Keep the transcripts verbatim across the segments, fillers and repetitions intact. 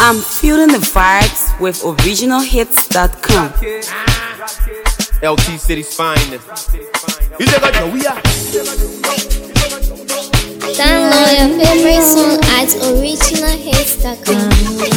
I'm feeling the vibes with original hits dot com. L T City's finest. You say got we are. Download your favorite song at original hits dot com.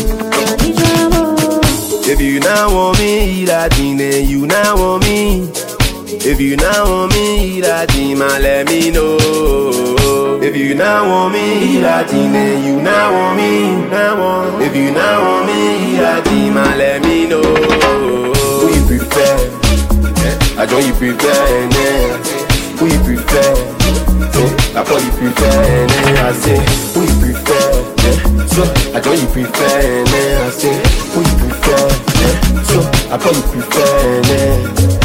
If you now want me, that thing, then you now want me. If you now want me, that thing, man, let me know. If you now want me, that thing, then you now want me. Now want. If you now want me, that thing, man, let me know. Who you prefer? I don't you prefer, yeah. Who you prefer? I thought you prefer, yeah. I say, who you prefer? Yeah. So, I don't you prefer, yeah. I say, who you prefer? Yeah. So, I thought you prefer, yeah.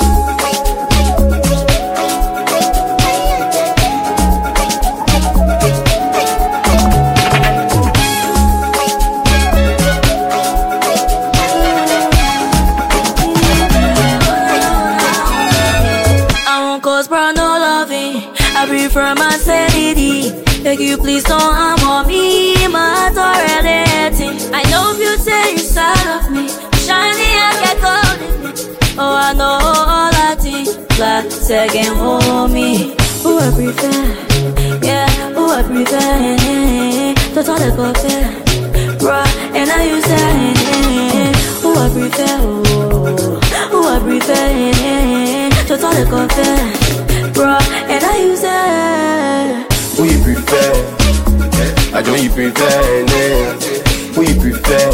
I prefer my sanity. Beg you please don't harm me, my authority. I know you say inside of me, shiny I get gold in it. Oh, I know all I think, black second hold me. Who I prefer, yeah, who I prefer. Don't all the coffee, bruh, and I use that. Who I prefer, oh, who I prefer. Don't all the coffee, bro, and I use it. Who you prefer? I don't you prefer, yeah. Who you prefer?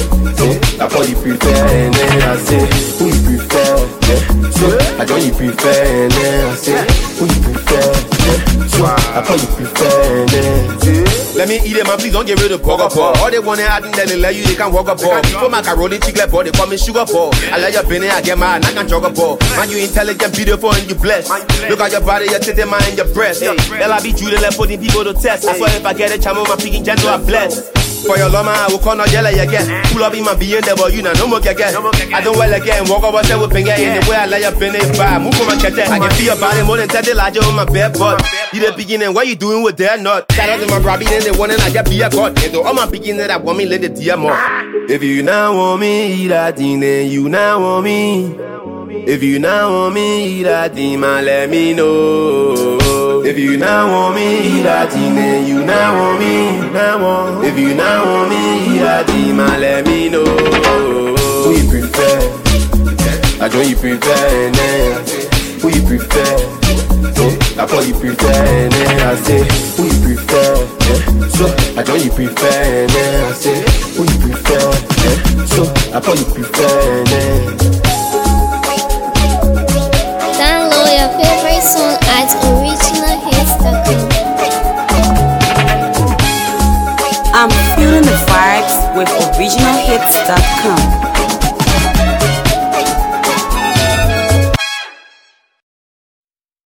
I thought you prefer, yeah. I say, who you prefer? Yeah. So, I don't you prefer, yeah. I say, who you prefer? Yeah. So, I thought you prefer, yeah. Let me eat it, man, please don't get rid of burger ball. All they want to add in there, they let you, they can walk a ball. Before macaroni, chicken ball, they call me sugar ball. I let you been I get mad, I can jog a ball. Man, you intelligent, beautiful, and you blessed. Look at your body, your titty, mind, and your breast. Bell, I be Judah, left putting people to test. I swear if I get a channel, my picking gentle, I'm blessed. For your lama, I will call no yellow again. Pull up in my being there, but you know, no more again. I don't well again, walk over there with finger in the way I let you been it by. Move from my cat, I can feel your body more than thirty larger on my bare butt. You the beginning, what you doing with their nut? Shout out to my Robbie, then they want and I get be a god. And all my beginning that want me, let the dear more. If you now want me, that thing, then you now want me. If you now want me, that thing, man, let me know. If you now want me, that thing, then you now want me. Now want. If you now want me, that thing, man, let me know. Who you prefer? I don't you prefer, yeah. Who you prefer? I thought you prefer, yeah. I say, who you prefer? Yeah. So, I don't you prefer, yeah. I say, who you prefer? Yeah. So, I thought you prefer, yeah. Download your favorite song at original hits dot com. I'm feeling the vibes with original hits dot com.